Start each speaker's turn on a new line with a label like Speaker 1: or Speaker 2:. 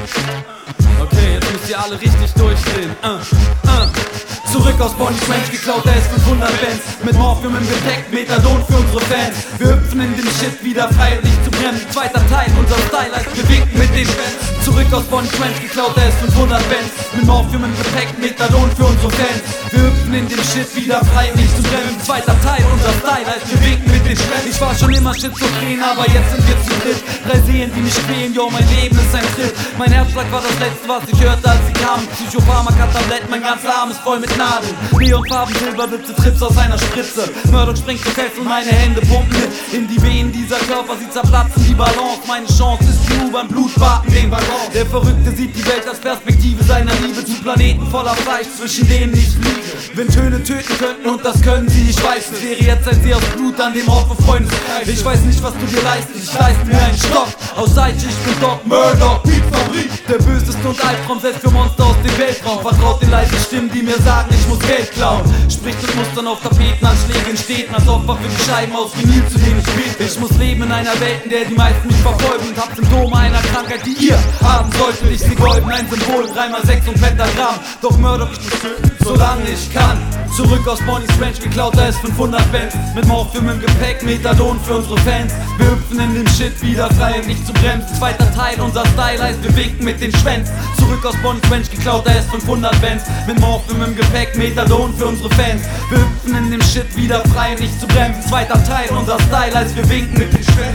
Speaker 1: Okay, jetzt müsst ihr alle richtig durchdrehen. Zurück aus Bonnie's Ranch, geklaut S500 Bands. Mit Morphium im Gepäck, Methadon für unsere Fans. Wir hüpfen in dem Shit wieder frei und nicht zu bremsen. Zweiter Teil, unser Style heißt, wir winken mit den Fans. Zurück aus Bonnie's Ranch, geklaut S500 Bands. Mit Morphium im Gepäck, Methadon für unsere Fans. Wir hüpfen in dem Shit wieder frei und nicht zu bremsen. Zweiter Teil, unser Style heißt, wir winken mit den Fans. Ich war schon immer schizophren, aber jetzt sind wir zu dritt. 3 Seelen, die mich quälen, yo, mein Leben ist ein Trip. Mein Herzschlag war das letzte, was ich hörte, als sie kamen. Psychopharmaka-Tabletten, mein ganzer Arm ist voll mit Nadeln. Neonfarben, Silberwipse, Trips aus einer Spritze. Murdoch springt so fest und meine Hände pumpen mit in die Venen. Dieser Körper, sie zerplatzen die Balance. Meine Chance ist die U-Bahn, Blutbaden, den Waggon. Der Verrückte sieht die Welt als Perspektive seiner Liebe zu Planeten voller Fleisch, zwischen denen ich fliege. Wenn Töne töten könnten und das können sie, ich weiß, es wäre jetzt ein See aus Blut an dem Ort, wo Freunde sich. Ich weiß nicht, was du dir leistest, ich leiste mir einen Stock. Aus Seite, ich bin Doc Murdoch, Beatfabrik. Der böseste und Albtraum, selbst für Monster aus dem Weltraum. Vertraut den leisen Stimmen, die mir sagen, ich muss Geld klauen. Spricht und muss dann auf Tapetenanschläge in Städten als Opfer für die Scheiben aus Vinyl, zu denen ich bete. Ich muss leben in einer Welt, in der die meisten mich verfolgen und hab Symptome einer Krankheit, die ihr haben solltet. Ich seh golden, ein Symbol, 3x6 und Pentagramm. Doch Murdoch, ich muss töten, solange ich kann. Zurück aus Bonnie's Ranch, geklaut S500 Bands. Mit Morphium im Gepäck, Methadon für unsere Fans. Wir hüpfen in dem Shit wieder frei und nicht zu bremsen. Zweiter Teil, unser Style heißt, wir winken mit den Schwänzen. Zurück aus Bonnie's Ranch, geklaut S500 Bands. Mit Morphium im Gepäck, Methadon für unsere Fans. Wir hüpfen in dem Shit wieder frei und nicht zu bremsen. Zweiter Teil, unser Style heißt, wir winken mit den Schwänzen.